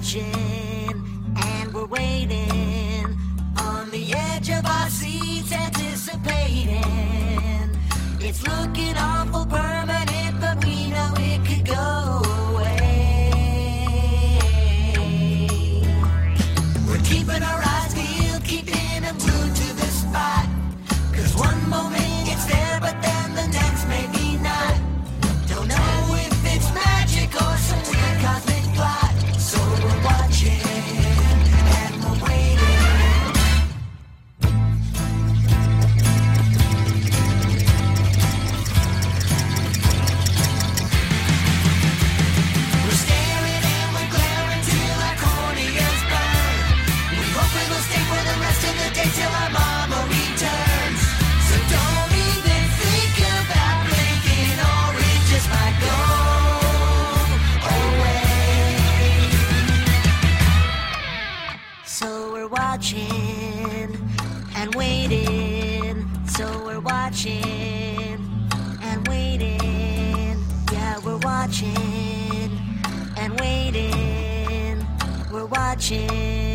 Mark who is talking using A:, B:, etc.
A: watching and we're waiting on the edge of our seats, anticipating. It's looking awful permanent, but we know it could go away. We're keeping our eyes peeled, keeping them glued to the spot. 'Cause one moment it's there, but then the next maybe not. Don't know if it's magic or some weird cosmic plot. So we're watching and we're waiting. We're staring and we're glaring till our corneas burn. We hope it'll stay for the rest of the day till our mama returns. So don't even think about blinking or it just might go away. So we're watching and waiting. So we're watching and waiting. Yeah, we're watching and waiting. We're watching